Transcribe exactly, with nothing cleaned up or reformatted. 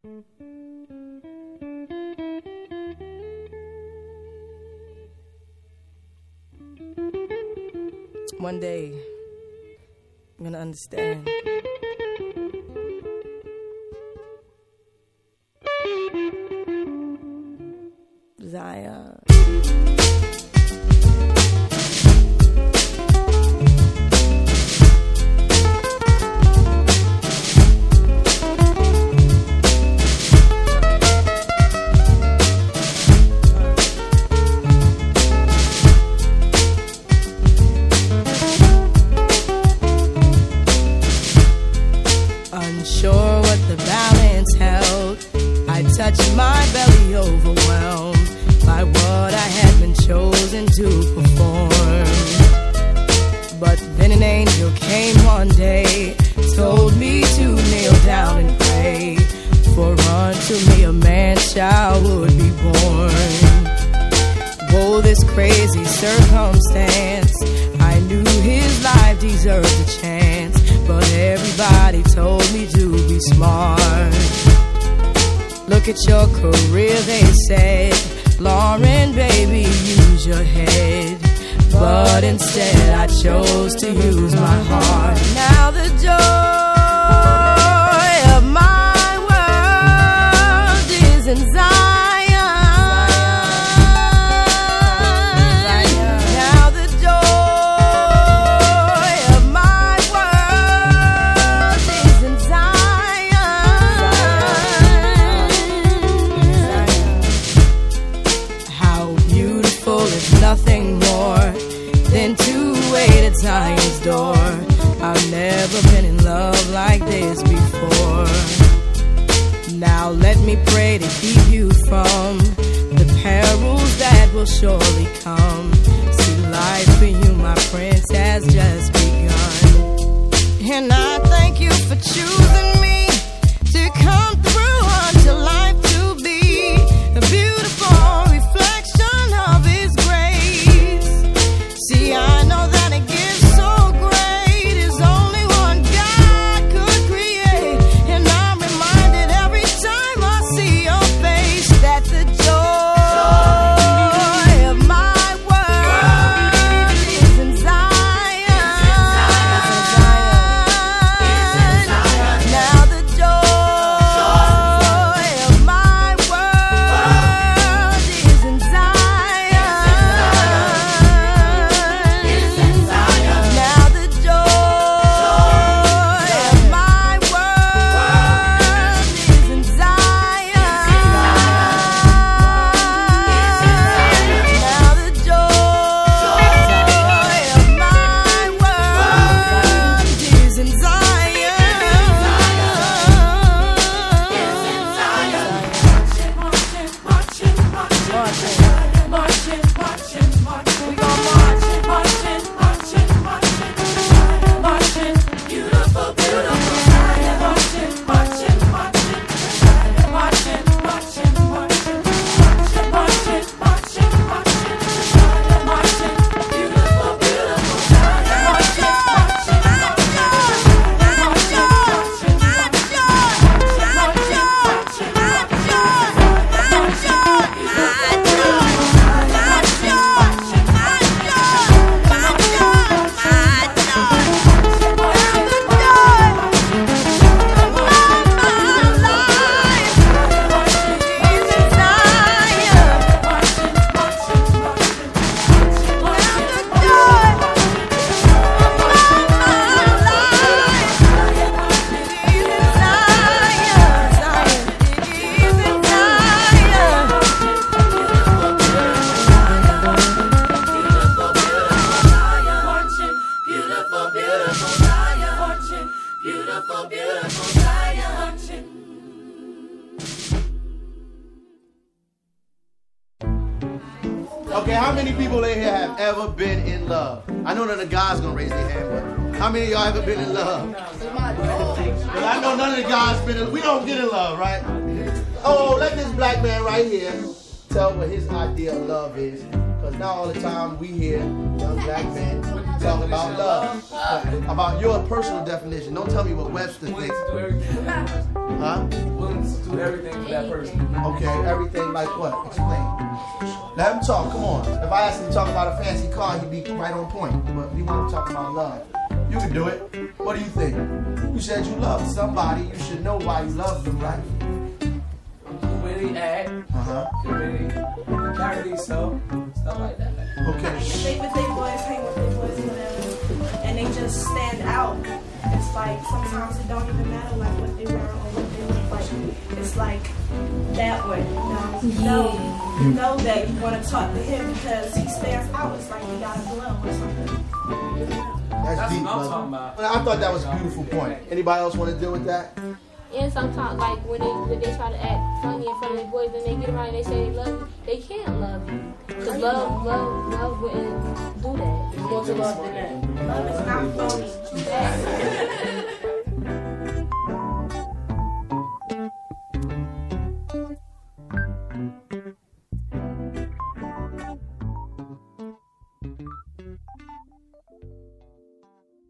One day, I'm gonna understand. Zion. Unsure what the balance held, I touched my belly, overwhelmed by what I had been chosen to perform. But then an angel came one day, told me to kneel down and pray, for unto me a man-child would be born. Whoa, this crazy circumstance, I knew his life deserved a chance, but everybody told me to be smart. Look at your career, they said, Lauren, baby, use your head. But instead I chose to use my heart. Now the joy of my world is in Zion. Now the joy of my world is in Zion. How beautiful is nothing more than to wait at Zion's door. I've never been in love like this before. Now let me pray to keep you from the perils that will surely come. See, life for you, my prince, has just begun. And I thank you for choosing me to come through unto life to be a beautiful reflection of his grace. See, I know that a gift so great is only one God could create. And I'm reminded every time I see your face that the joy of my world is in Zion. Now the joy of my world is in Zion. Now the joy of my world is in Zion. Now the joy of my world is in We gon' march, marching, marching, marching, marching, beautiful, beautiful Zion. Marching, marching, marching, marching, marching, marching, marching, marching, marching, marching, beautiful, beautiful Zion. Marching, marching, marching, beautiful, beautiful Zion. Okay, how many people in here have ever been in love? I know none of the guys gonna raise their hand, but how many of y'all ever been in love? Well, I know none of the guys been in. We don't get in love, right? Oh, let this black man right here tell what his idea of love is, because now all the time we hear young black men talking about love. But about your personal definition. Don't tell me what Webster thinks. To do everything. Huh? Willing to do everything for that person. Okay, everything like what? Explain. Let him talk, come on. If I asked him to talk about a fancy car, he'd be right on point. But we want to talk about love. You can do it. What do you think? You said you love somebody. You should know why you love them, right? Where they at, Uh-huh. where they carry themselves, stuff like that. Okay. If they with their boys, hang with their boys, whatever, and they just stand out, it's like sometimes it don't even matter like what they wear or what they look like. It's like that way, you know. You know, you know that you want to talk to him because he stands out. It's like he got a glow or something. That's, That's deep, what I'm brother. talking about. I thought that was a beautiful point. Anybody else want to deal with that? And sometimes, like when they when they try to act funny in front of their boys, and they get around and they say they love you, they can't love you. Cause love, love, love wouldn't do that. It's more to love than that. Love is not phony.